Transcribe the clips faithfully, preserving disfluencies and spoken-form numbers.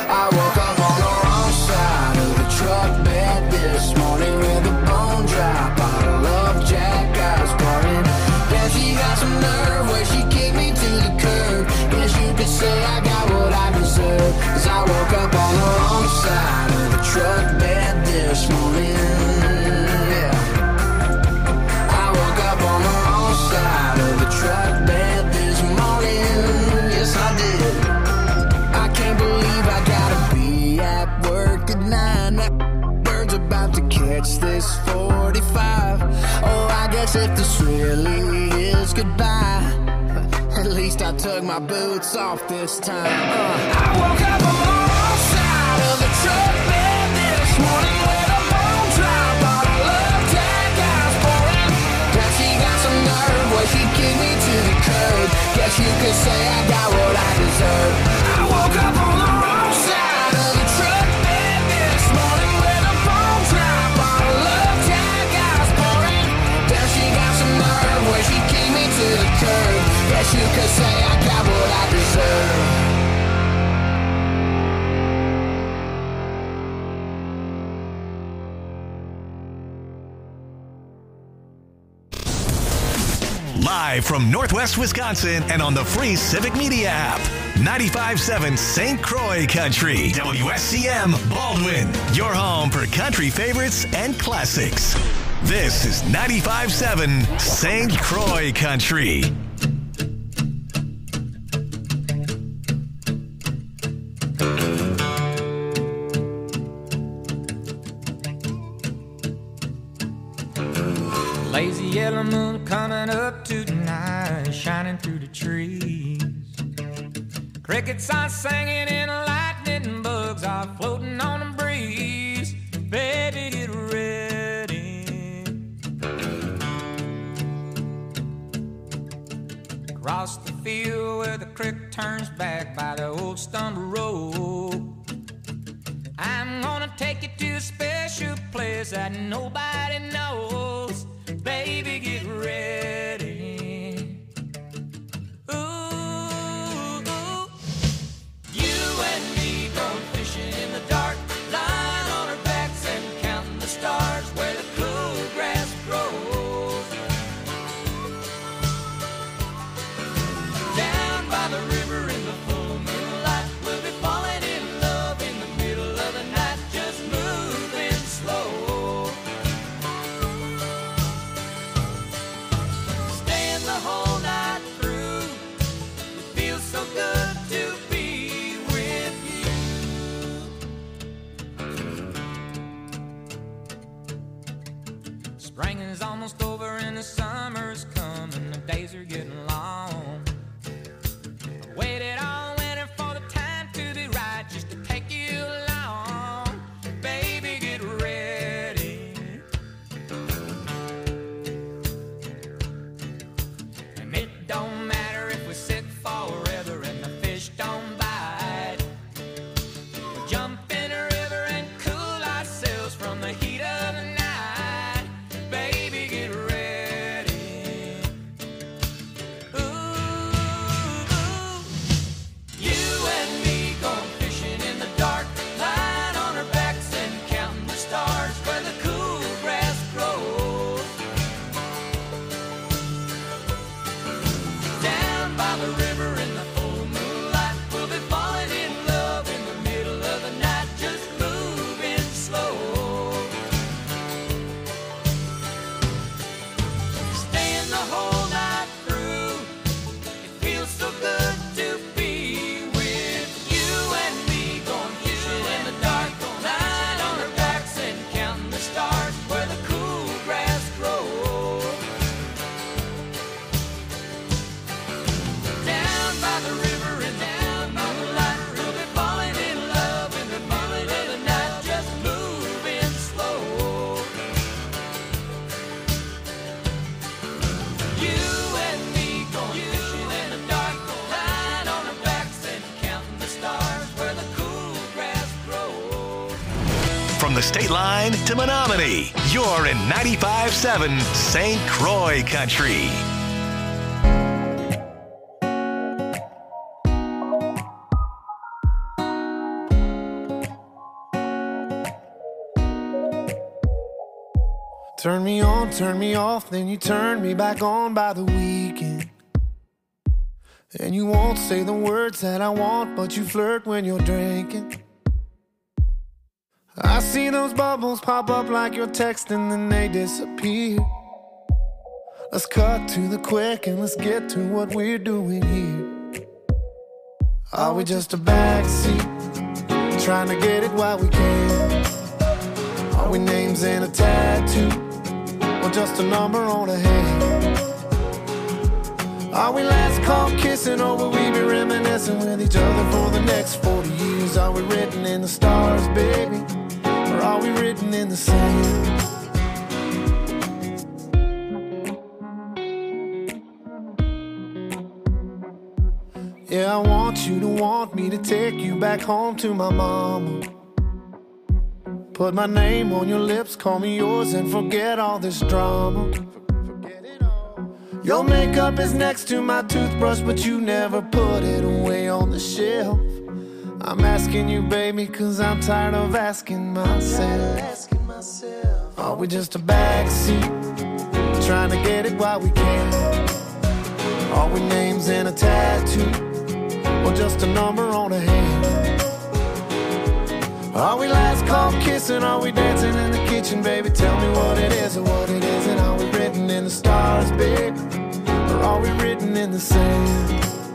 I woke up on the wrong side of the truck bed this morning with a bone dry bottle of Jack I was pouring. Then she got some nerve where she kicked me to the curb. Guess you could say I got what I deserve. Cause I woke up on the wrong side of the truck bed this morning. Yeah. I woke up on the wrong side of the truck bed this morning. Yes, I did. I can't believe I gotta be at work at nine. That bird's about to catch this forty-five. Oh, I guess if this really is goodbye, at least I took my boots off this time. uh. I woke up on the wrong side of the truck bed this morning with a bone dry bottle of Jack I was pouring. Now she got some nerve where she kicked me to the curb. Guess you could say I got what I deserve. I woke up on the wrong side of the truck bed this morning with a bone dry bottle of Jack I was pouring. Now she got some nerve where she kicked me to the curb. Guess you could say I got what I deserve. Live from Northwest Wisconsin and on the free Civic Media app. ninety-five point seven Saint Croix Country. W S C M Baldwin. Your home for country favorites and classics. This is ninety-five point seven Saint Croix Country. Lazy yellow moon coming up tonight, shining through the trees. Crickets are singing and lightning bugs are floating on the breeze. Baby, get ready. Across the field where the creek turns back by the old stumble road, I'm gonna take you to a special place that nobody knows. Baby, get ready. Ooh, ooh. You and me going fishing in the dark, lying on our backs and counting the stars where the cool grass grows. Down by the river in the full moonlight, we'll be falling in love in the middle of the night, just moving slow. The whole night through, it feels so good to be with you. Spring is almost over and the summer's coming, the days are getting long. I waited all winter for the time to be right, just to take you along. Baby, get ready. Don't matter if we sit forever and the fish don't bite. We'll jump in a river and cool ourselves from the heat of the night. Baby, get ready. Ooh, ooh. You and me going fishing in the dark, lying on our backs and counting the stars where the cool grass grows. By the river in the full moonlight, we'll be falling in love in the middle of the night, just moving slow. Staying the whole night through, it feels so good to be with you and me going fishing in the dark, lying on our backs and counting the stars where the cool grass grows. By the river and down by the light, we'll be falling in love in the middle of the night, just moving slow. You and me going fishing in the dark, lying on our backs and counting the stars where the cool grass grows. From the state line to Menominee, you're in ninety-five point seven Saint Croix Country. Turn me on, turn me off, then you turn me back on by the weekend. And you won't say the words that I want, but you flirt when you're drinking. I see those bubbles pop up like you're texting, then they disappear. Let's cut to the quick and let's get to what we're doing here. Are we just a backseat, trying to get it while we can? Are we names in a tattoo, or just a number on a hand? Are we last call kissing, or will we be reminiscing with each other for the next forty years? Are we written in the stars, baby, or are we written in the sand? Yeah, I want you to want me to take you back home to my mama. Put my name on your lips, call me yours, and forget all this drama. Your makeup is next to my toothbrush, but you never put it away on the shelf. I'm asking you, baby, cause I'm tired of asking myself. Are we just a backseat, trying to get it while we can? Are we names in a tattoo, or just a number on a hand? Are we last call kissing? Are we dancing in the kitchen, baby? Tell me what it is or what it isn't. Are we written in the stars, baby, or are we written in the sand?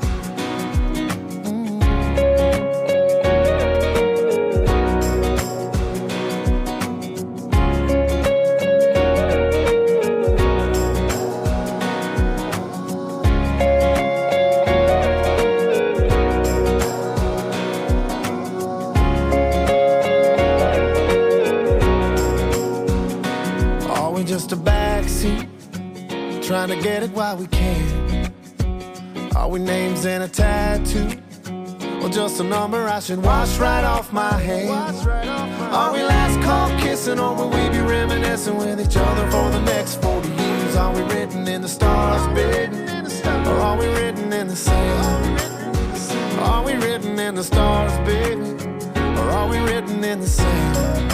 Just a backseat, trying to get it while we can. Are we names in a tattoo, or just a number I should wash right off my hands? Are we last call kissing, or will we be reminiscing with each other for the next forty years? Are we written in the stars, baby, or are we written in the sand? Are we written in the stars, baby, or are we written in the sand?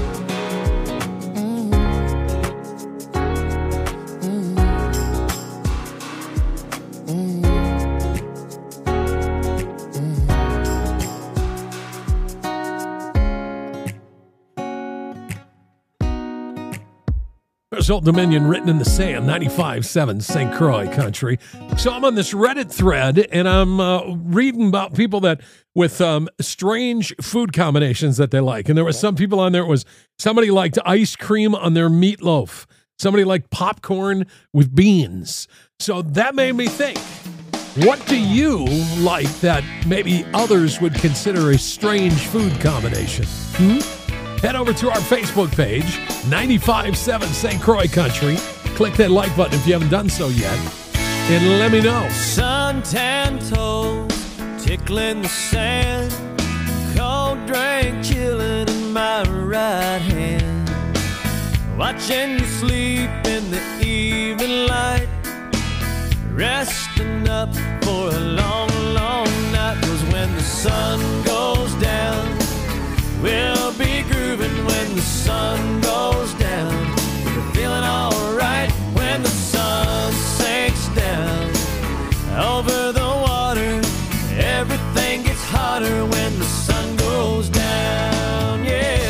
Old Dominion, written in the sand, ninety-five point seven Saint Croix Country. So I'm on this Reddit thread, and I'm uh, reading about people that with um, strange food combinations that they like. And there were some people on there. It was somebody liked ice cream on their meatloaf. Somebody liked popcorn with beans. So that made me think, what do you like that maybe others would consider a strange food combination? Hmm? Head over to our Facebook page, ninety-five point seven Saint Croix Country. Click that like button if you haven't done so yet, and let me know. Suntan toes, tickling the sand, cold drink chilling in my right hand, watching you sleep in the evening light, resting up for a long, long night. 'Cause when the sun goes down, we'll be grooving when the sun goes down. We're feeling alright when the sun sinks down. Over the water, everything gets hotter when the sun goes down, yeah.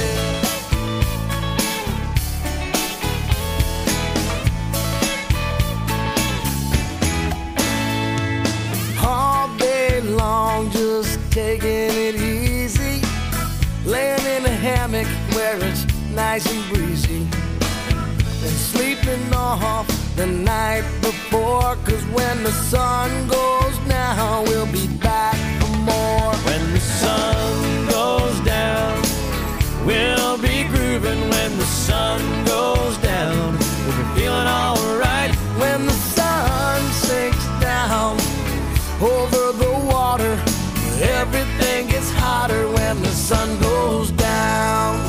All day long, just taking it easy, laying in a hammock where it's nice and breezy, and sleeping off the night before. 'Cause when the sun goes down, we'll be back for more. When the sun goes down, we'll be grooving when the sun goes down. We'll be feeling alright When the sun sinks down over the water, everything gets hotter when the sun goes down.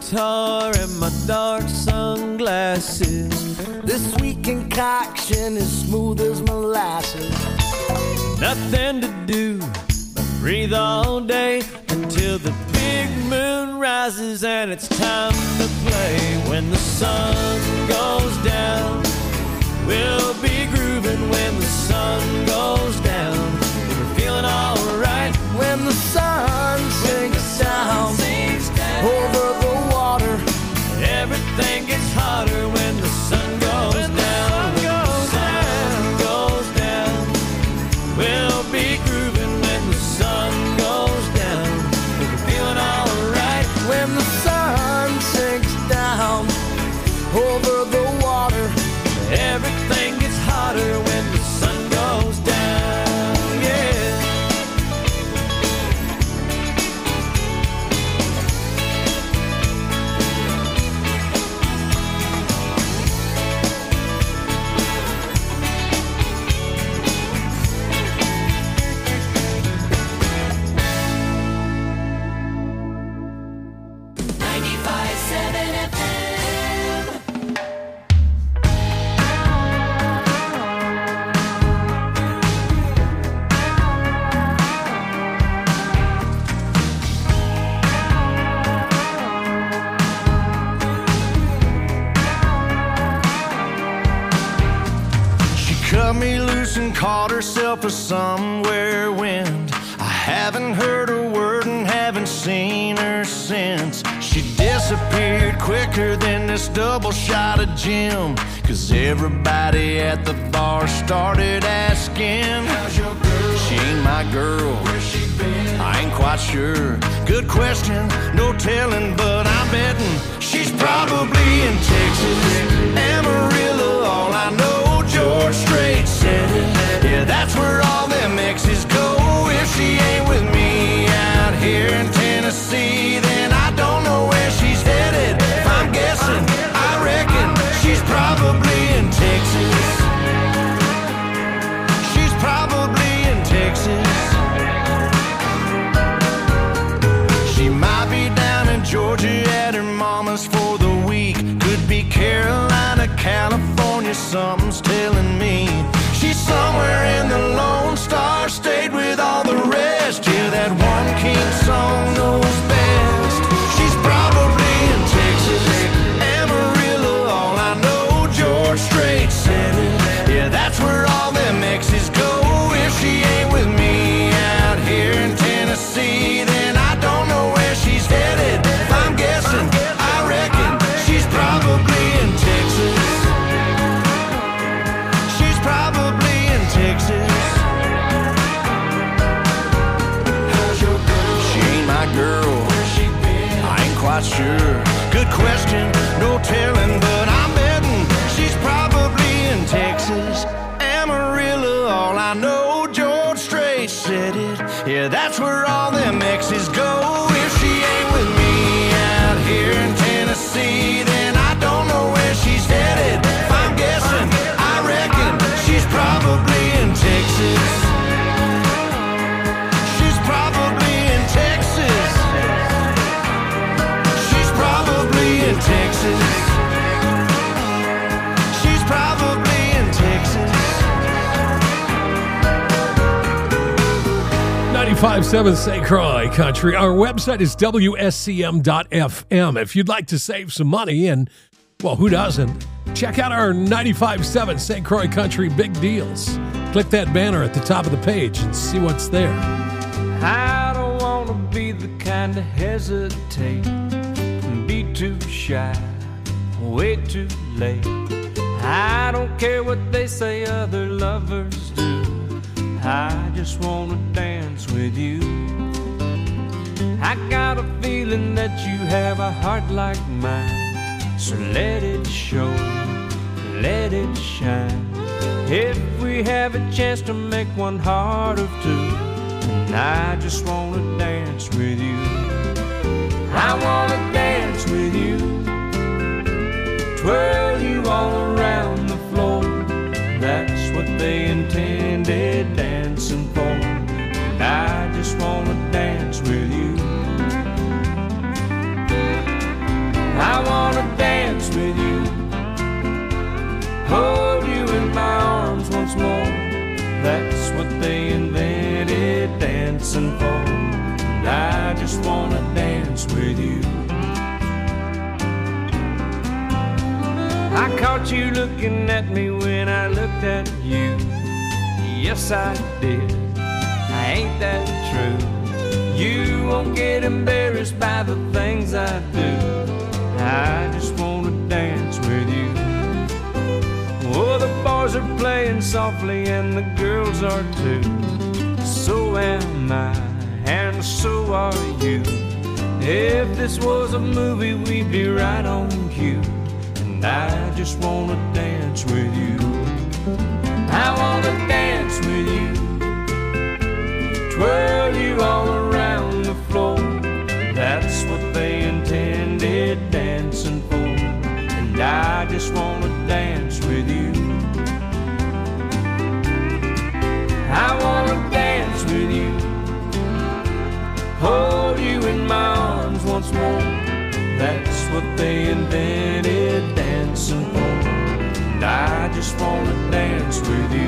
guitar and my dark sunglasses. This sweet concoction is smooth as molasses. Nothing to do but breathe all day until the big moon rises and it's time to play. When the sun goes down, we'll be grooving. When the sun goes down, we're feeling alright. When the sun sinks down, sinks down over the water, everything gets hotter when the sun goes when down. The sun goes down, goes down, we'll be grooving. When the sun goes down, we're feeling alright. when the sun sinks down, over the water, everything gets hotter when the sun goes down. Yeah. ninety-five seven F M. she cut me loose and caught herself a somewhere wind. I haven't heard a word and haven't seen her since. She disappeared quicker than this double shot of gin. Cause everybody at the bar started asking, how's your girl? She ain't my girl. Where's she been? I ain't quite sure. Good question, no telling, but I'm betting she's probably in Texas, Amarillo. All I know, George Strait said it. Yeah, that's where all them exes go. If she ain't with me out here in Tennessee, then I don't know where she's headed. If I'm guessing, I reckon she's probably in Texas. She's probably in Texas. She might be down in Georgia at her mama's for the week. Could be Carolina, California, something's telling me. She's somewhere in the Lone Star State with all the rest. Yeah, that one king song knows best. She's probably in Texas, Amarillo. All I know, George Strait said it. Yeah, that's where all them exes go. If she ain't with me out here in Tennessee, then I don't know where she's headed. If I'm guessing, I reckon she's probably in Texas. She's probably in Texas. How's your girl? She ain't my girl. Where's she been? I ain't quite sure. Good question, no telling, but I'm betting she's probably in Texas, Amarillo. All I know, George Strait said it. Yeah, that's where all them exes go. If she ain't with me out here in Tennessee, then I don't know where she's headed. If I'm guessing, I reckon she's probably in Texas. She's probably in Texas. She's probably in Texas. She's probably in Texas. ninety-five point seven Saint Croix Country. Our website is W S C M dot F M. If you'd like to save some money, and, well, who doesn't? Check out our ninety-five point seven Saint Croix Country Big Deals. Click that banner at the top of the page and see what's there. I don't want to be the kind to hesitate and be too shy, way too late. I don't care what they say other lovers do. I just want to dance with you. I got a feeling that you have a heart like mine, so let it show, let it shine. If we have a chance to make one heart of two, and I just want to dance with you. I want to dance with you, twirl you all around the floor. That's what they intended dancing for. And I just want to dance with you. just wanna dance with you. I caught you looking at me when I looked at you. Yes, I did. Ain't that true? You won't get embarrassed by the things I do. I just wanna dance with you. Oh, the boys are playing softly and the girls are too. So am I, and so are you. If this was a movie, we'd be right on cue. And I just wanna dance with you. I wanna dance with you, twirl you all around the floor. That's what they intended dancing for. And I just wanna dance with you. I wanna dance with you, hold you in my arms once more. That's what they invented dancing for. And I just wanna dance with you.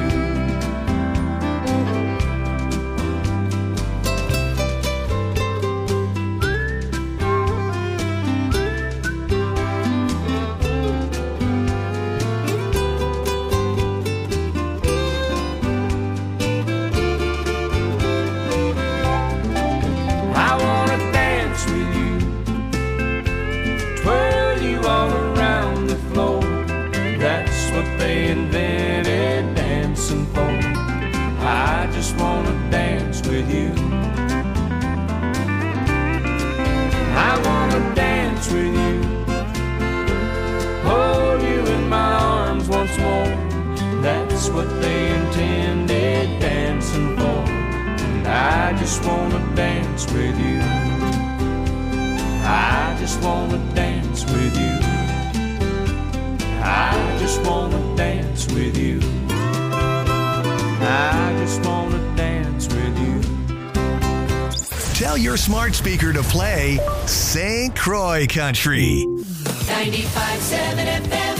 That's what they intended dancing for. And I just wanna dance with you. I just wanna dance with you. I just wanna dance with you. I just wanna dance with you. Tell your smart speaker to play Saint Croix Country. ninety-five point seven F M.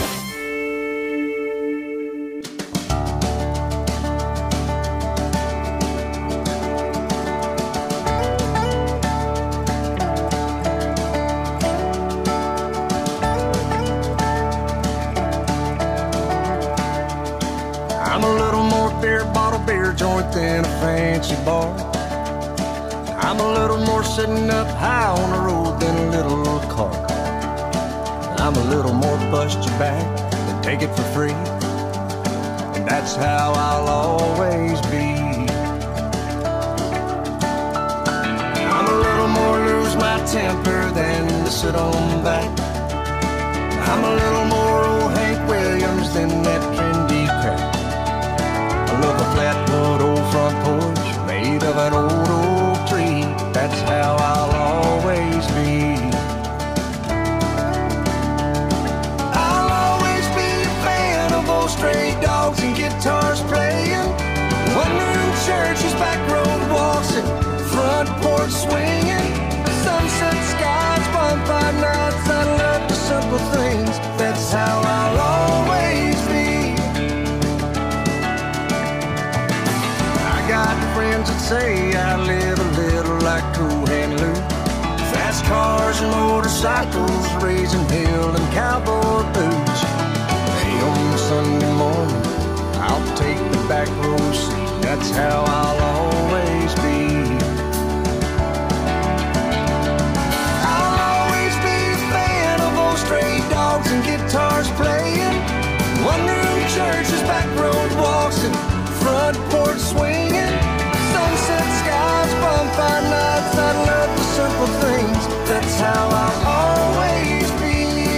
I'm a little more beer bottle beer joint than a fancy bar. I'm a little more sitting up high on the road than a little car. I'm a little more bust your back than take it for free. And that's how I'll always be. I'm a little more lose my temper than to sit on back. I'm a little more old Hank Williams than that trendy crap. I love a flatwood old front porch made of an old oak tree. That's how I'll always be. I'll always be a fan of old stray dogs and guitars playing, one-room churches, back road waltzing, front porch swinging, sunset skies, bonfire nights. I love the simple things. That's how I'll always be. Got friends that say I live a little like Cool Hand Luke. Fast cars and motorcycles, raising hell and cowboy boots. Hey, on Sunday morning, I'll take the back row seat. That's how I'll always be. I'll always be a fan of old stray dogs and guitars playing, one-room churches, back road walks, and front porch swinging, sunset skies, bonfire nights. I love the simple things. That's how I'll always be.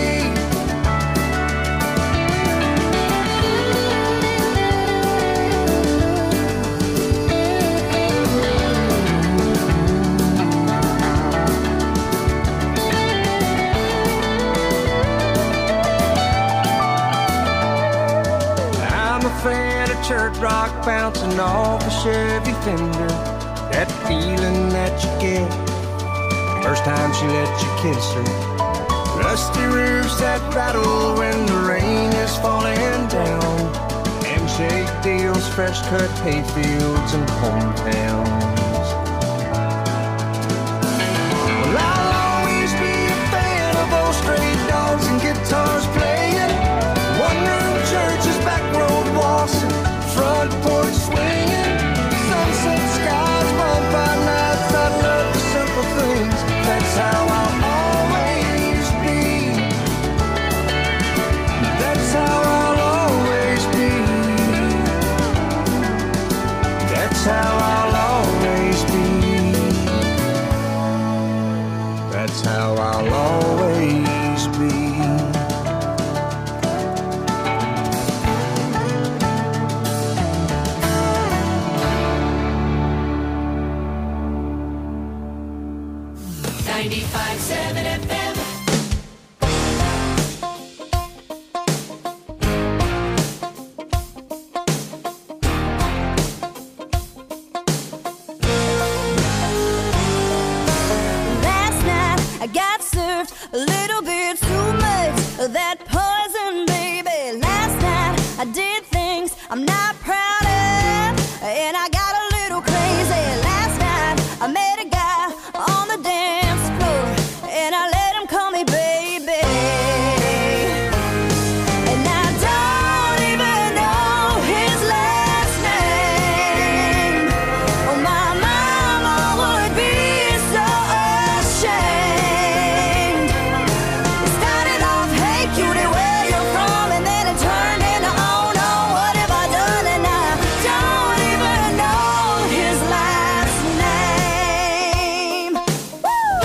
I'm a fan of church rock bouncing off a Chevy Fender. That feeling that you get first time she let you kiss her. Rusty roofs that rattle when the rain is falling down. Handshake deals, fresh cut hay fields and hometowns. ninety-five point seven F M. Last night I got served a little bit too much of that poison, baby. Last night I did things I'm not proud of, and I got a little crazy. Last night I met a guy on the dance floor, and I let him call me baby. And I don't even know his last name. Oh, my mama would be so ashamed. It started off, hey cutie, where you from? And then it turned into, oh no, what have I done? And I don't even know his last name. Woo!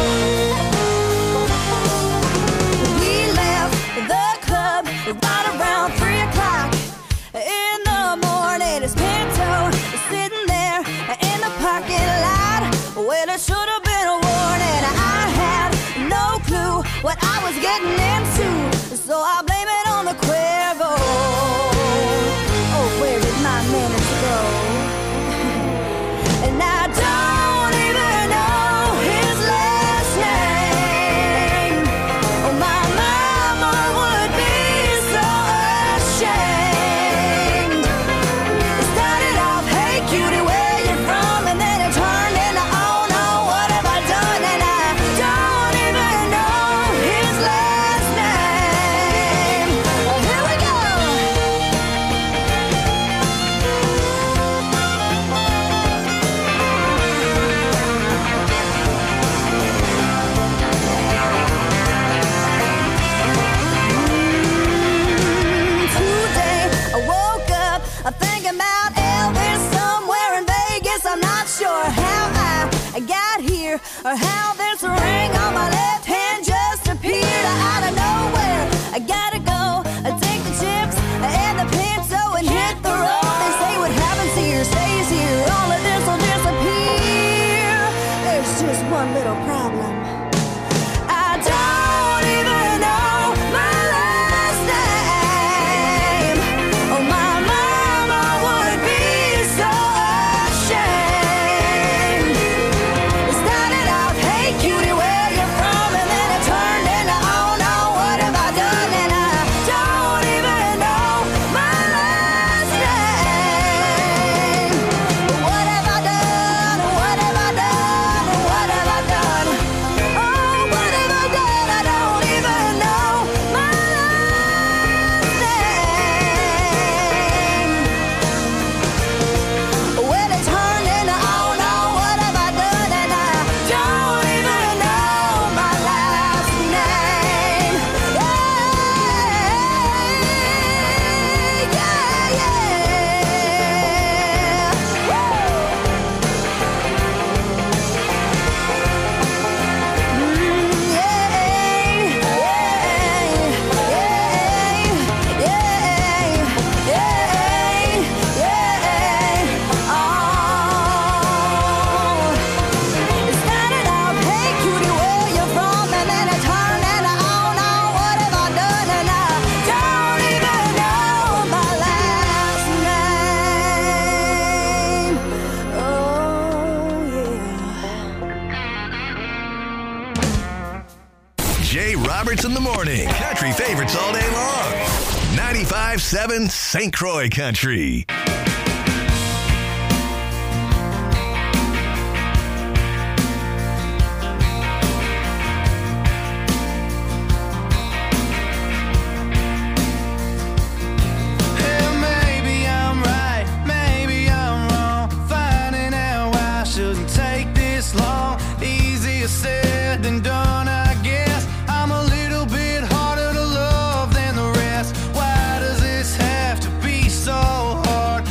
We left the club right around three o'clock in the morning. His Pinto is sitting there in the parking lot. Well, it should have been a warning. I had no clue what I was getting into, so I blame it on the Cuervo. Oh, where did my manners go? And I don't even know his last name. Oh, my mama would be so ashamed. It started off, hey cutie, where you from? And then it turned into, oh no, what have I done? And I don't even know his last name. Well, here we go. Today I woke up I'm thinking about Elvis somewhere in Vegas. I'm not sure how I got here or how this ring on my left hand just appeared out of nowhere. I gotta go take the chips and the Pinto and hit the road. They say what happens here stays here. All of this will disappear. There's just one little problem. I don't even know my last name. Oh, my mama would be so ashamed. It started out, hey cutie, where you from? And then it turned into, oh no, what have I done? And I don't even know my last name. What have I done? What have I done? What have I done? Oh, what have I done? I don't even know my last name. Well, it turned into, oh no, what have I done? And I don't even know my last name. Yeah, yeah, yeah. Woo! Jay Roberts in the morning. Country favorites all day long. ninety-five point seven Saint Croix Country. Hey, maybe I'm right, maybe I'm wrong. Finding out why I shouldn't take this long. Easier said than done, I guess. I'm a little bit harder to love than the rest. Why does this have to be so hard?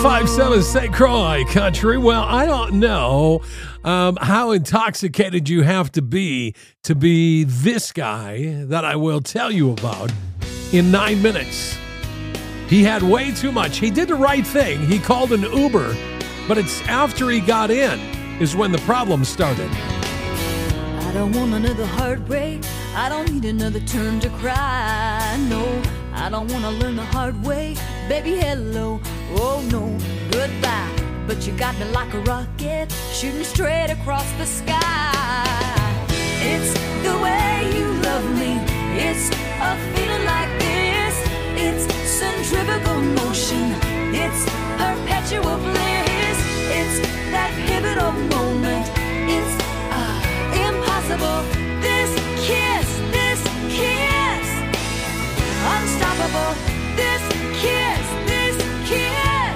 ninety-five point seven Saint Croix Country. Well, I don't know um, how intoxicated you have to be to be this guy that I will tell you about in nine minutes. He had way too much. He did the right thing. He called an Uber, but it's after he got in is when the problem started. I don't want another heartbreak. I don't need another turn to cry. No, I don't want to learn the hard way. Baby, hello. Oh, no, goodbye. But you got me like a rocket, shooting straight across the sky. It's the way you love me. It's a feeling like this. It's centrifugal motion. It's perpetual bliss. It's that pivotal moment. It's uh, impossible. This kiss, this kiss, unstoppable. This kiss, this kiss.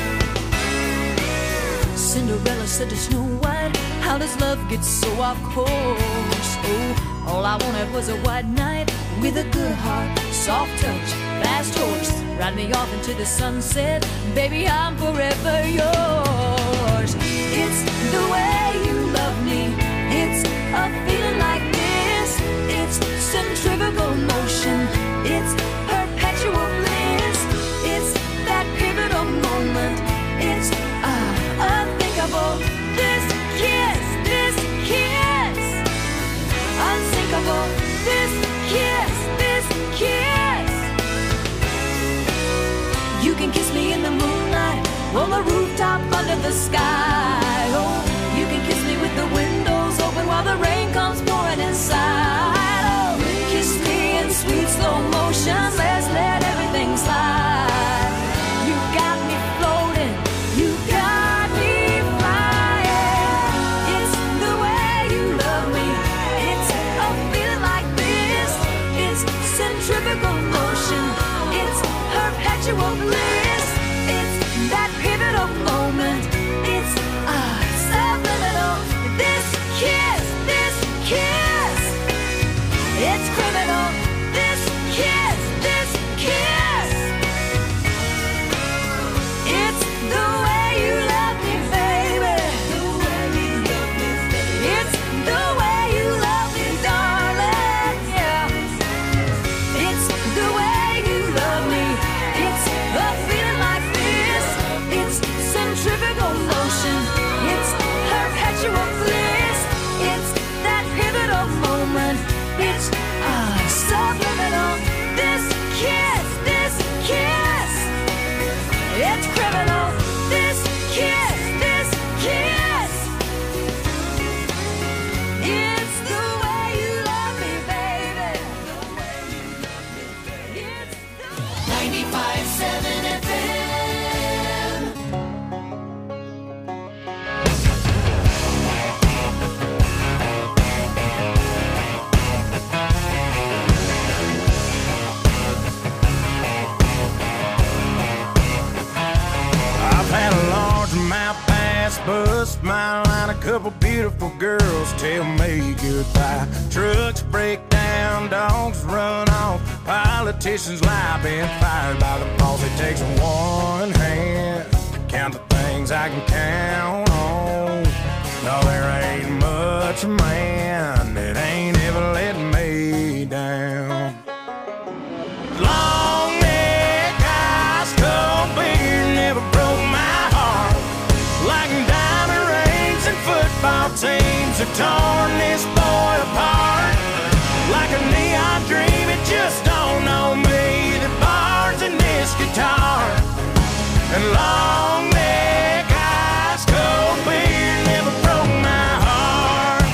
Cinderella said to Snow White, how does love get so off course? Oh, all I wanted was a white knight with a good heart, soft touch, fast horse. Ride me off into the sunset, baby, I'm forever yours. It's the way you love me. It's a feeling like this. It's centrifugal motion. It's perpetual bliss. It's that pivotal moment. It's uh, unthinkable. This kiss, this kiss, unsinkable. This kiss, this kiss. You can kiss me in the moonlight, on the rooftop under the sky. Oh, you can kiss me with the windows open while the rain comes pouring inside. Oh, kiss me in sweet slow motion. Let's let everything slide. You got me floating. You got me flying. It's the way you love me. It's a feeling like this. It's centrifugal motion. It's perpetual bliss. It's that pivotal moment. It's uh, subliminal. This kiss, this kiss. It's criminal. This kiss, this kiss. It's the way you love me, baby. It's the way you love me, darling. Yeah. It's the way you love me. It's a feeling like this. It's centrifugal motion. It's perpetual bliss. It's that pivotal moment. It's uh, subliminal. This kiss, this kiss. It's criminal. This kiss, this kiss. It's the way you love me, baby. It's the ninety-five point seven F M. I've had a large amount pass, bust my line. A couple beautiful girls tell me goodbye. Trucks break down, dogs run off. Politicians lie, been fired by the boss. It takes one hand to count the things I can count on. No, there ain't much man that ain't ever let me down. Long neck, ice cold beer never broke my heart. Like diamond rings and football teams have torn this boy apart. Like a neon dream, it just don't know me. The bars in this guitar. And long neck, ice cold beer never broke my heart.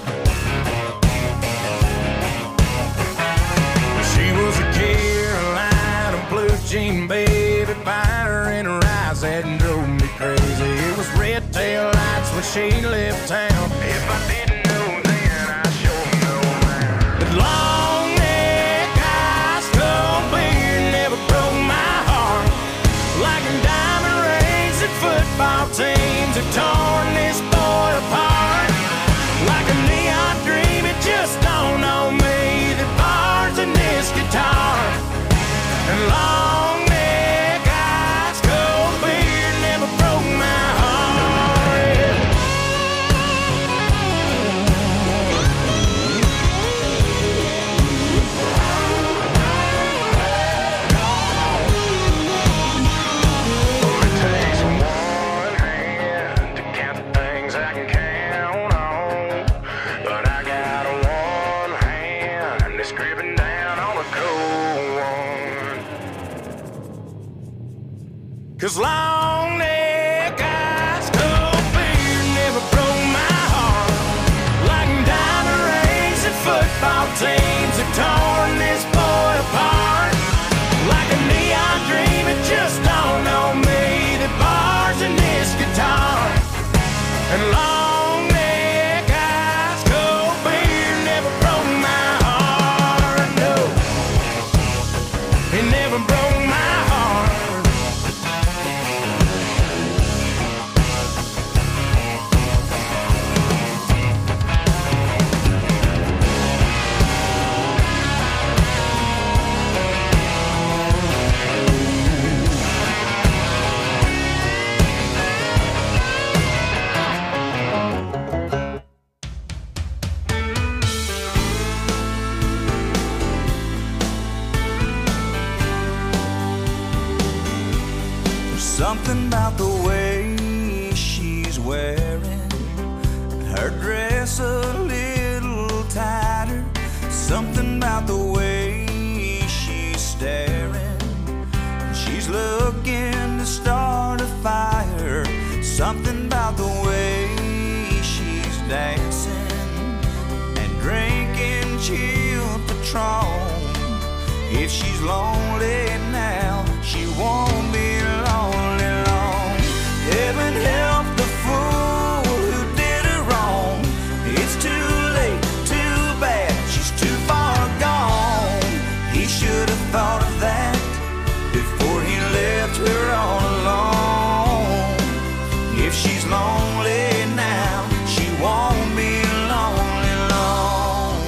She was a Carolina blue jean baby, fire in her eyes that drove me crazy. It was red tail lights when she left town. If I didn't know then, I sure know now. But long neck, ice cold beer never broke my heart. Like diamond rings and football teams have torn this boy apart. Like a neon dream, it just don't know me. The bars in this guitar. And long neck, ice cold beer 'Cause long neck ice cold beer never broke my heart. Like diamond rings and football teams have torn this boy apart. Like a neon dream, it just dawned on me that bars in this guitar and long neck ice cold beer never broke my heart. No, it never broke my heart. Something about the way she's wearing her dress a little tighter. Something about the way she's staring. She's looking to start a fire. Something about the way she's dancing and drinking chilled Patron. If she's lonely now, she won't be lonely long. Heaven help the fool who did her wrong. It's too late, too bad, she's too far gone. He should have thought of that before he left her all alone. If she's lonely now, she won't be lonely long.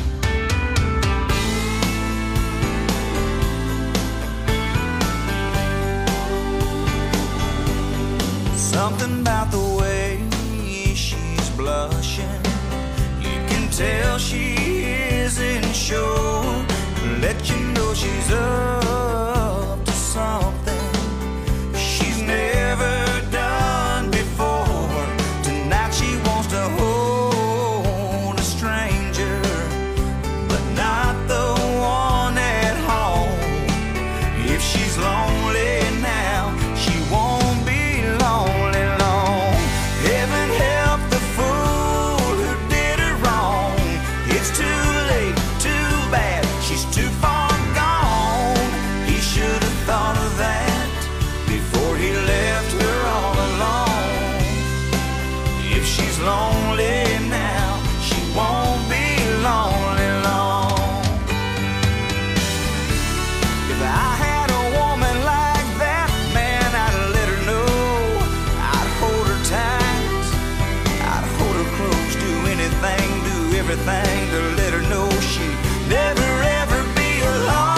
Something about the way she's blushing, you can tell she isn't sure. Let you know she's up to something she's never done before. Tonight she wants to hold a stranger, but not the one at home. If she's lonely now, she won't be lonely long. Heaven help the fool who did her wrong. It's too late, too bad, she's too far gone. He should have thought of that before he left her all alone. If she's lonely now, she won't be lonely long. If I had a woman like that, man, I'd let her know. I'd hold her tight, I'd hold her close, do anything, do everything to let her know she'd never ever be alone.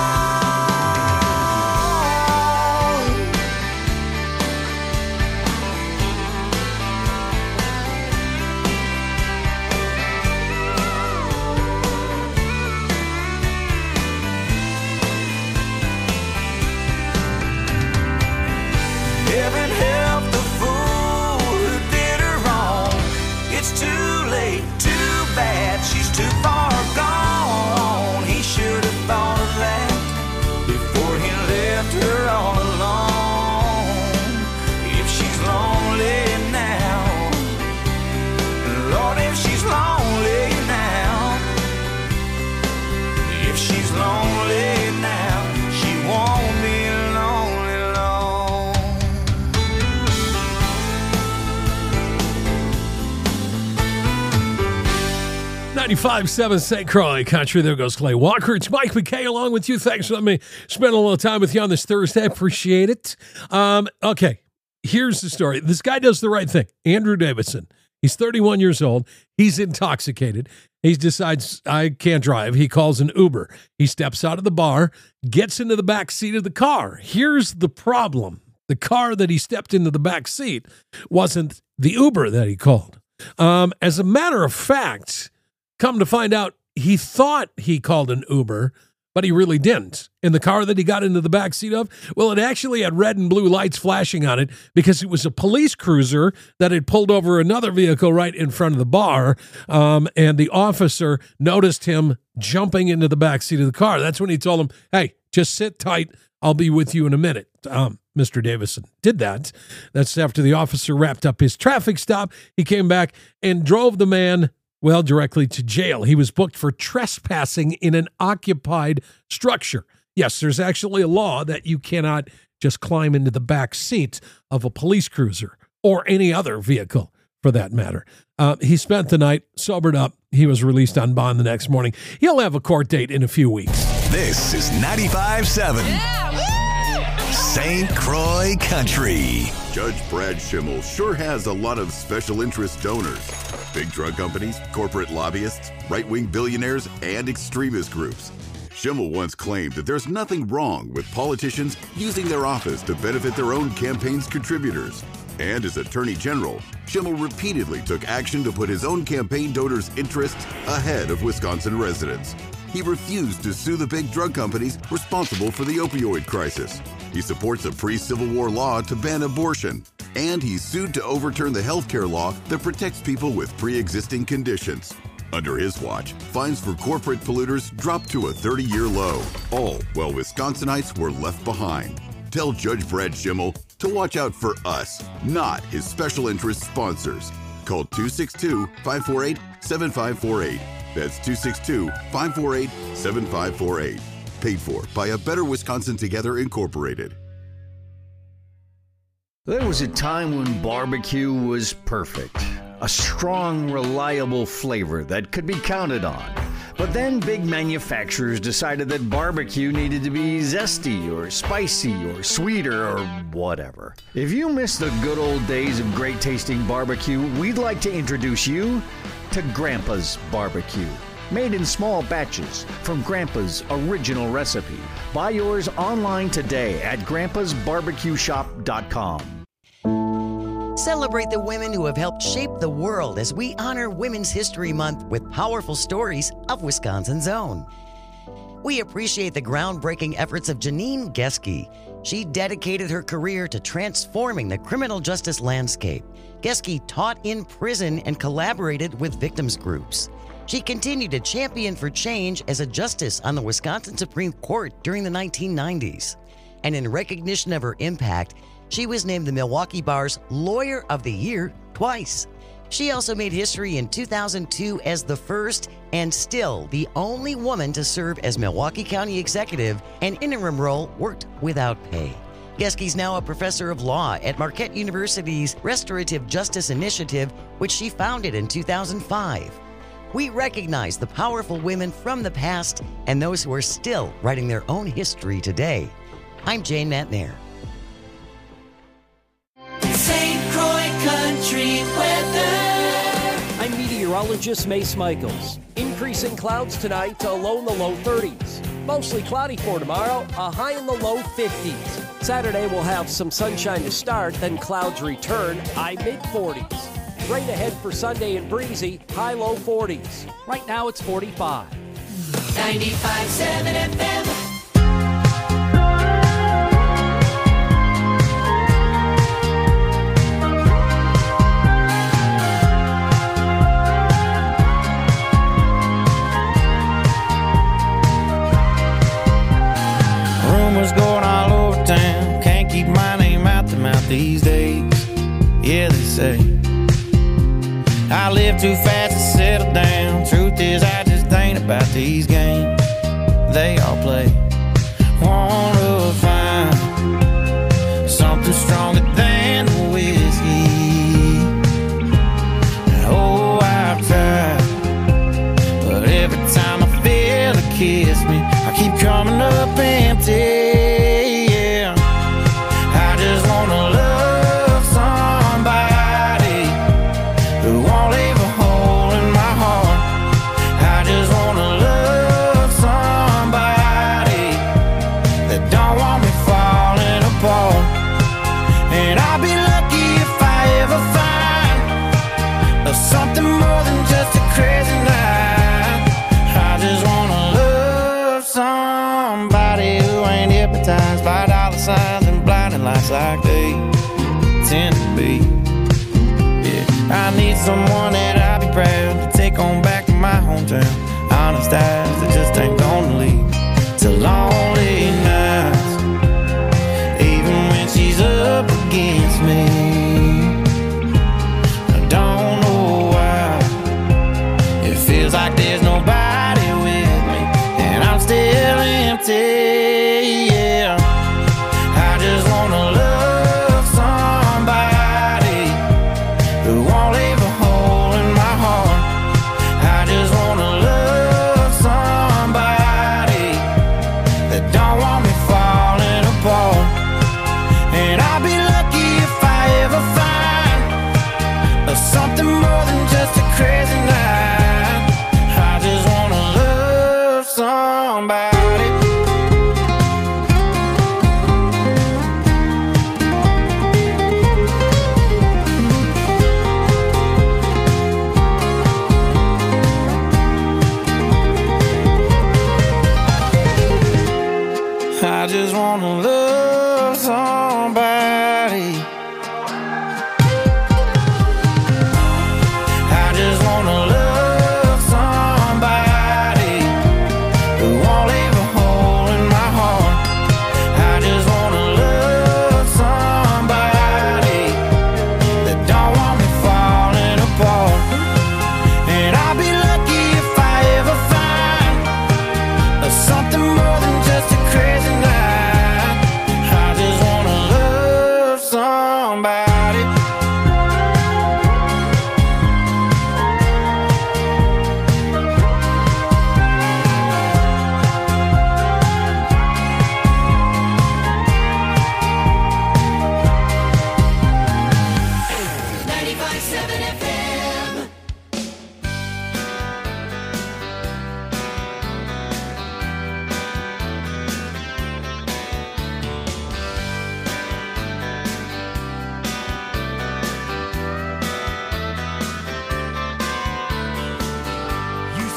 Heaven help the fool who did her wrong. It's too late, too bad, she's too far gone. He should have thought of that before he left her all alone. If she's lonely now, Lord, if she's lonely now, if she's lonely now, she won't be lonely long. ninety-five point seven Saint Croix Country. There goes Clay Walker. It's Mike McKay along with you. Thanks for letting me spend a little time with you on this Thursday. I appreciate it. Um, okay, here's the story. This guy does the right thing. Andrew Davidson. He's thirty-one years old. He's intoxicated. He decides, I can't drive. He calls an Uber. He steps out of the bar, gets into the back seat of the car. Here's the problem. The car that he stepped into the back seat wasn't the Uber that he called. Um, as a matter of fact, come to find out, he thought he called an Uber, but he really didn't. And the car that he got into the back seat of, well, it actually had red and blue lights flashing on it because it was a police cruiser that had pulled over another vehicle right in front of the bar. Um, and the officer noticed him jumping into the back seat of the car. That's when he told him, hey, just sit tight. I'll be with you in a minute. Um, Mister Davison did that. That's after the officer wrapped up his traffic stop. He came back and drove the man, well, directly to jail. He was booked for trespassing in an occupied structure. Yes, there's actually a law that you cannot just climb into the back seat of a police cruiser or any other vehicle for that matter. Uh, he spent the night sobered up. He was released on bond the next morning. He'll have a court date in a few weeks. This is ninety-five seven Saint Croix Country. Judge Brad Schimmel sure has a lot of special interest donors. Big drug companies, corporate lobbyists, right-wing billionaires, and extremist groups. Schimmel once claimed that there's nothing wrong with politicians using their office to benefit their own campaign's contributors. And as Attorney General, Schimmel repeatedly took action to put his own campaign donors' interests ahead of Wisconsin residents. He refused to sue the big drug companies responsible for the opioid crisis. He supports a pre-Civil War law to ban abortion. And he sued to overturn the health care law that protects people with pre-existing conditions. Under his watch, fines for corporate polluters dropped to a thirty-year low, all while Wisconsinites were left behind. Tell Judge Brad Schimmel to watch out for us, not his special interest sponsors. Call two six two, five four eight, seven five four eight. That's two six two, five four eight, seven five four eight. Paid for by A Better Wisconsin Together, Incorporated. There was a time when barbecue was perfect. A strong, reliable flavor that could be counted on. But then big manufacturers decided that barbecue needed to be zesty or spicy or sweeter or whatever. If you miss the good old days of great tasting barbecue, we'd like to introduce you to Grandpa's Barbecue. Made in small batches from Grandpa's original recipe. Buy yours online today at grandpas barbecue shop dot com. Celebrate the women who have helped shape the world as we honor Women's History Month with powerful stories of Wisconsin's own. We appreciate the groundbreaking efforts of Janine Geske. She dedicated her career to transforming the criminal justice landscape. Geske taught in prison and collaborated with victims groups. She continued to champion for change as a justice on the Wisconsin Supreme Court during the nineteen nineties. And in recognition of her impact, she was named the Milwaukee Bar's Lawyer of the Year twice. She also made history in two thousand two as the first and still the only woman to serve as Milwaukee County Executive, an interim role worked without pay. Geske's now a professor of law at Marquette University's Restorative Justice Initiative, which she founded in two thousand five. We recognize the powerful women from the past and those who are still writing their own history today. I'm Jane Matnair. Saint Croix Country weather. I'm meteorologist Mace Michaels. Increasing clouds tonight to a low in the low thirties. Mostly cloudy for tomorrow, a high in the low fifties. Saturday we'll have some sunshine to start, then clouds return, high mid forties. Rain ahead for Sunday and breezy, high low forties. Right now it's forty-five. ninety-five seven F M. Rumors going all over town. Can't keep my name out the mouth these days. Yeah, they say I live too fast to settle down. Truth is, I just ain't about these games they all play. Wanna find something stronger than the whiskey. Oh, I've tried, but every time I feel a kiss me, I keep coming up empty. Yeah, I just wanna love somebody who won't leave a hole in my heart. I just wanna love somebody that don't want me falling apart. And I'll be lucky if I ever find uh, something more than just a crazy night. I just wanna love somebody who ain't hypnotized by dollar signs and blinding lights like they tend to be. Yeah, I need someone that I'll be proud to take on back to my hometown. Honest eyes that just ain't gonna lead to lonely nights.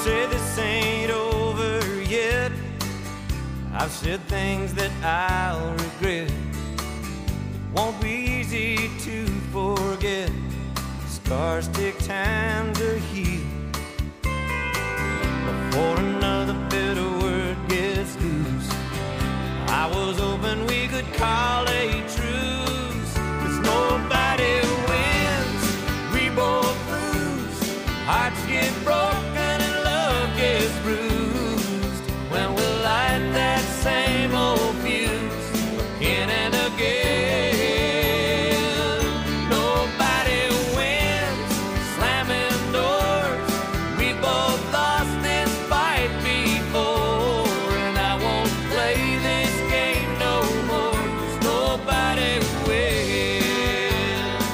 say this ain't over yet. I've said things that I'll regret. It won't be easy to forget. Scars take time to heal before another bitter word gets loose. I was hoping we could call a truce, 'cause nobody wins, we both lose. Hearts get broken and love gets bruised when we light that same old fuse again and again. Nobody wins, slamming doors. We both lost this fight before, and I won't play this game no more, 'cause nobody wins.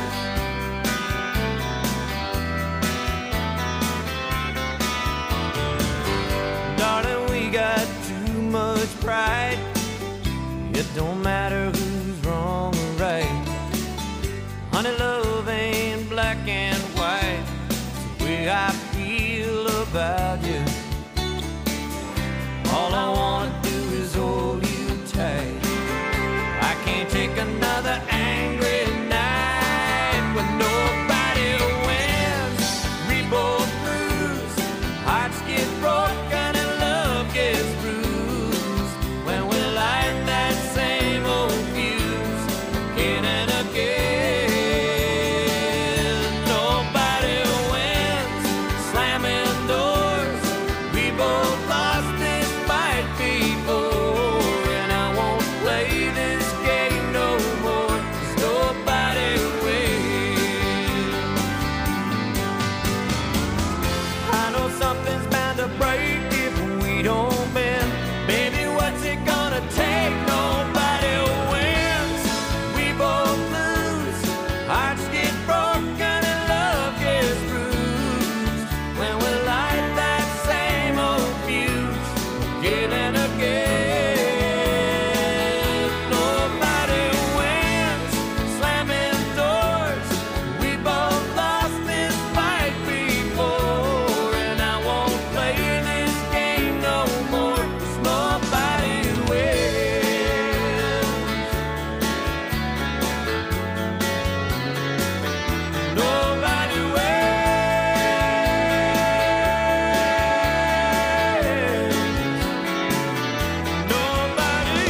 Darling, we got too much pride. It don't matter who's wrong or right. Honey, love ain't black and white. It's the way I feel about you. All I wanna do is hold you tight. I can't take another angry night when nobody wins. We both lose. Hearts get broken and love gets bruised when we light that same old fuse again and again. Nobody wins, slamming doors. We both lost this fight before, and I won't play this game no more, 'cause nobody wins. I know something's bound to break if we don't bend. Baby, what's it gonna take? Nobody wins. We both lose. Hearts get broken and love gets bruised when we light that same old fuse again and again. Nobody wins, slamming doors. We both lost this fight before, and I won't play this game no more, 'cause nobody wins. Nobody wins. Nobody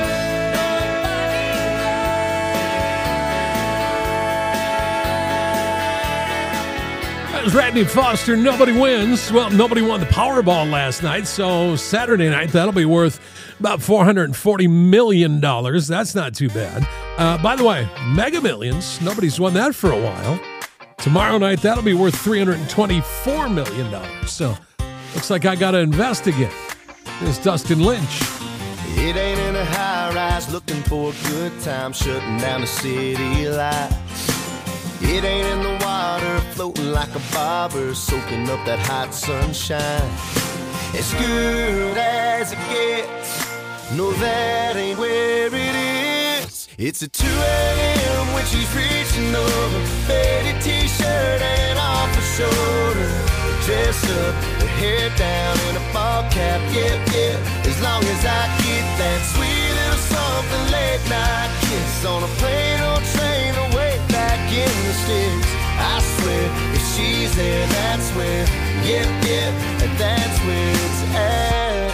That was Randy Foster, Nobody Wins. Well, nobody won the Powerball last night, so Saturday night, that'll be worth about four hundred forty million dollars. That's not too bad. Uh, by the way, Mega Millions, nobody's won that for a while. Tomorrow night, that'll be worth three hundred twenty-four million dollars. So, looks like I got to invest again. Here's Dustin Lynch. It ain't in a high rise looking for a good time, shutting down the city lights. It ain't in the water floating like a bobber, soaking up that hot sunshine. As good as it gets, no, that ain't where it is. It's at two a.m. when she's reaching over, faded t-shirt and off her shoulder. Dress up, her hair down in a ball cap, yeah, yeah. As long as I get that sweet little something late night kiss on a plane or train away back in the sticks. I swear, if she's there, that's where, yeah, yeah, that's where it's at.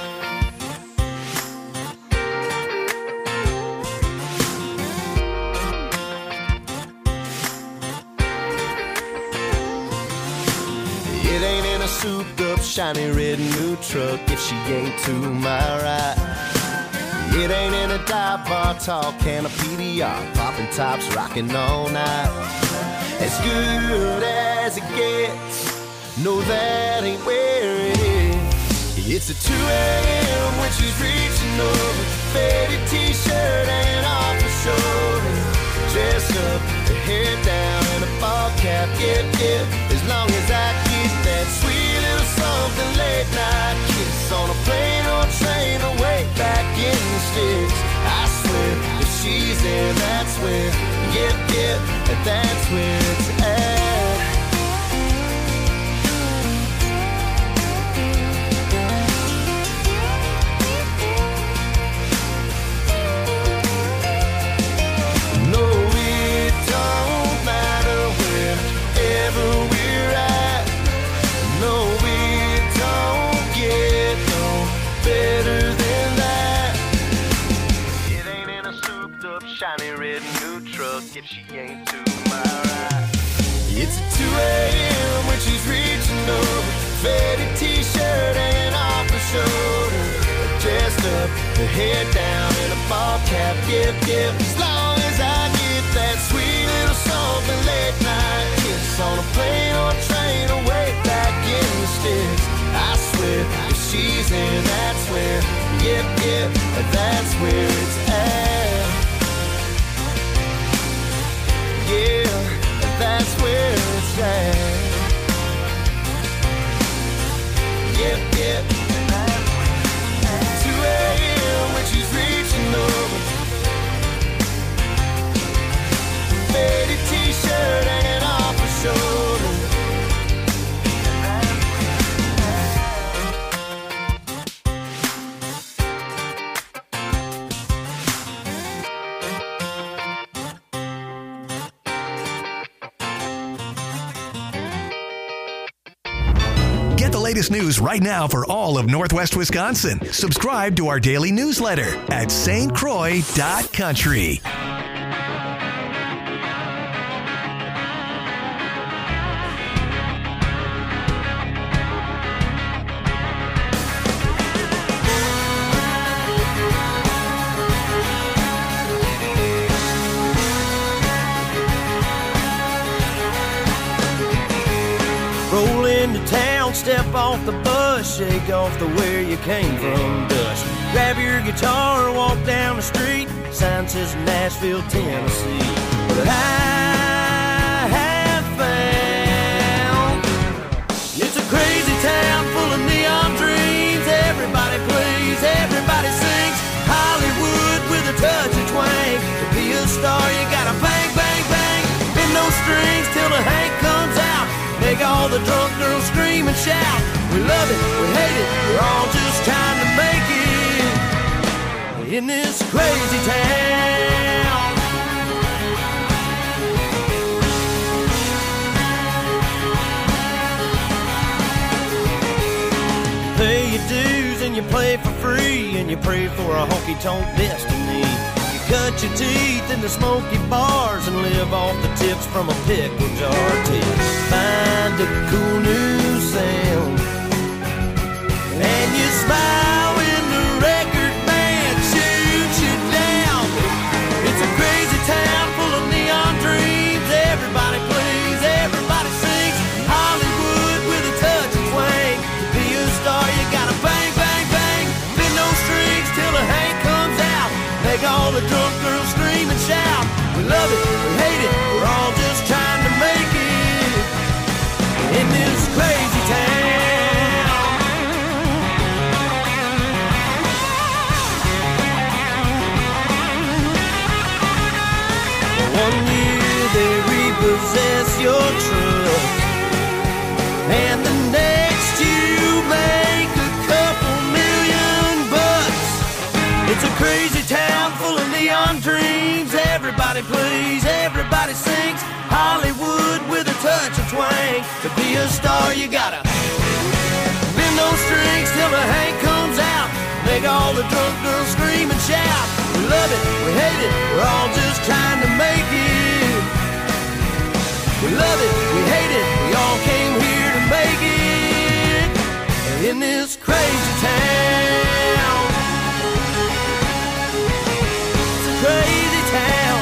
It ain't in a souped up, shiny red new truck if she ain't to my right. It ain't in a dive bar, tall can of P D R, popping tops, rocking all night. As good as it gets, no, that ain't where it is. It's at two a.m. when she's reaching over, faded t-shirt and off her shoulder. Dressed up, her hair down and a ball cap, yeah, yeah. As long as I get that sweet little something late night kiss on a plane or train away back in the sticks. I swear, if she's there, that's where, yeah, yeah, that's where it's at. head down in a bobcat, yep, yep. As long as I get that sweet little something late night kiss on a plane or a train or way back in the sticks. I swear, if she's in, that's where, yep, yep, that's where it's at. Yeah, that's where it's at. Yep, yep. two a.m. when she's reaching over, faded t-shirt hanging off her shoulder. Get the latest news right now for all of Northwest Wisconsin. Subscribe to our daily newsletter at S T Croix dot country. Roll into town, step off the bus, shake off the where you came from dust. Grab your guitar, walk down the street, sign says Nashville, Tennessee. But I have found it's a crazy town full of neon dreams. Everybody plays, everybody sings. Hollywood with a touch of twang. To be a star, you gotta bang, bang, bang. Bend those strings till the Hank comes out. Make all the drunk girls scream and shout. We love it, we hate it, we're all just trying to make it in this crazy town. You pay your dues and you play for free, and you pray for a honky-tonk destiny. You cut your teeth in the smoky bars and live off the tips from a pickle jar till you find a cool new sound. And you smile when the record band shoots you down. It's a crazy town full of neon dreams. Everybody plays, everybody sings. Hollywood with a touch of twang. To be a star, you gotta bang, bang, bang. Bend those strings till the Hank comes out. Make all the drunk girls scream and shout. We love it, we hate it, we're all just trying to make it in this crazy town. One year they repossess your truck, and the next you make a couple million bucks. It's a crazy town full of neon dreams. Everybody plays, everybody sings. Hollywood with a touch of twang. To be a star, you gotta bend those strings till the Hank comes out. Make all the drunk girls scream and shout. We love it, we hate it, we're all just trying to make it. We love it, we hate it, we all came here to make it in this crazy town. It's a crazy town.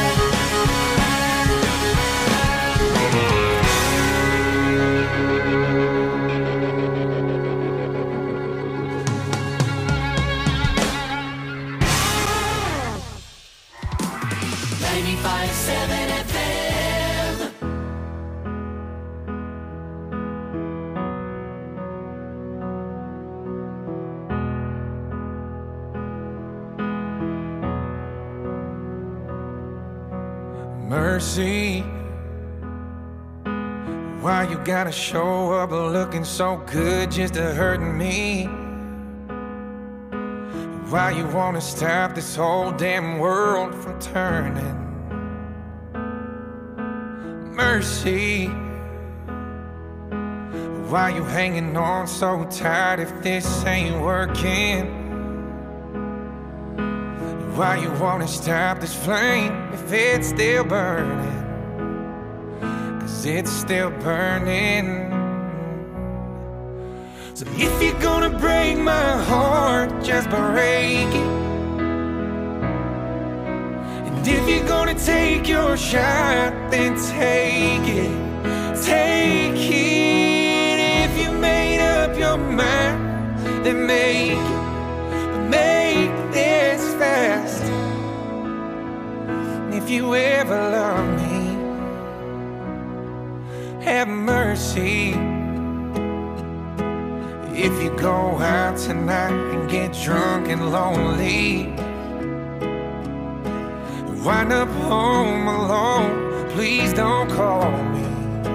ninety-five point seven F M. Mercy, why you gotta show up looking so good just to hurt me? Why you wanna stop this whole damn world from turning? Mercy, why you hanging on so tight if this ain't working? Why you wanna stop this flame if it's still burning? Cause it's still burning. So if you're gonna break my heart, just break it. And if you're gonna take your shot, then take it, take it. If you made up your mind, then make it, make this fast. And if you ever love me, have mercy. If you go out tonight and get drunk and lonely, wind up home alone, please don't call me.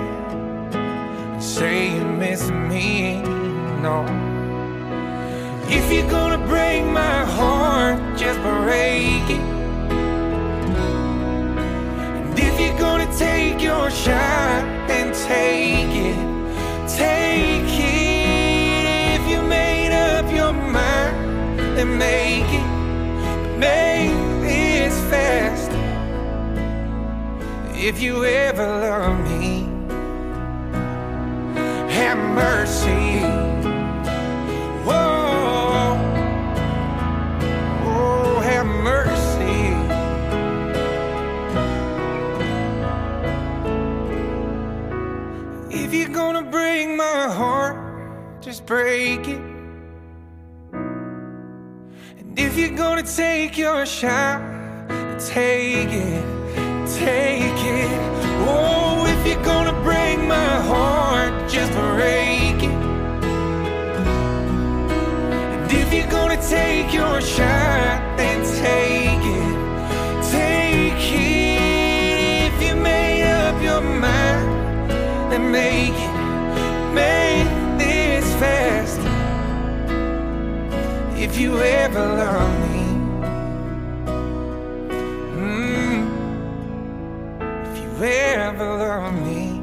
Say you miss me, no. If you're gonna break my heart, just break it. And if you're gonna take your shot, then take it, take it. If you made up your mind, then make it, make this fast. If you ever love me, have mercy. Whoa, oh, have mercy. If you're gonna break my heart, just break it. And if you're gonna take your shot, take it, take it. Oh, if you're gonna break my heart, just break it. And if you're gonna take your shot, then take it, take it. If you made up your mind, then make it, make this fast. If you ever love me, mm, if you ever love me,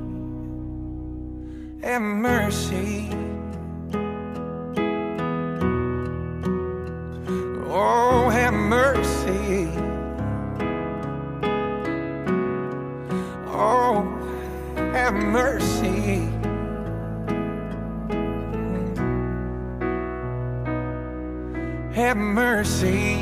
have mercy. Oh, have mercy. Oh, have mercy. Have mercy.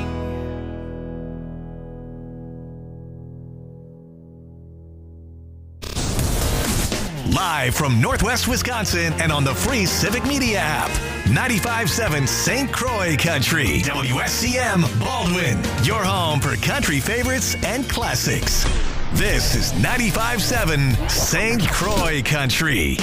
Live from Northwest Wisconsin and on the free Civic Media app. ninety-five point seven Saint Croix Country. W S C M Baldwin. Your home for country favorites and classics. This is ninety-five point seven Saint Croix Country.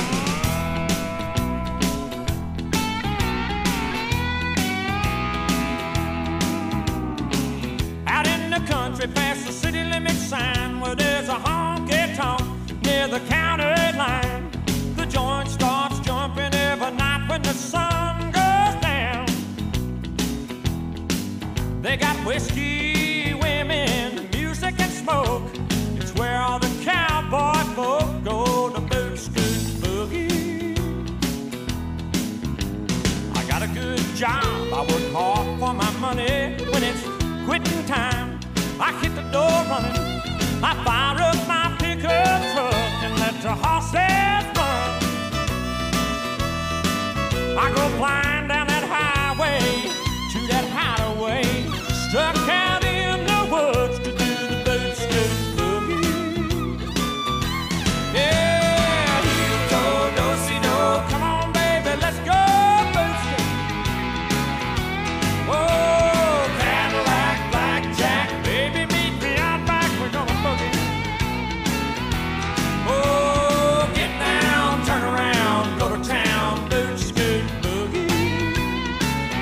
Out in the country past the city limit sign where there's a honky-tonk near the county line. The joint starts jumping every night when the sun goes down. They got whiskey, women, music and smoke. It's where all the cowboy folk go to boot scoot boogie. I got a good job, I work hard for my money. When it's quitting time, I hit the door running. I fire up my pickup truck and let the horses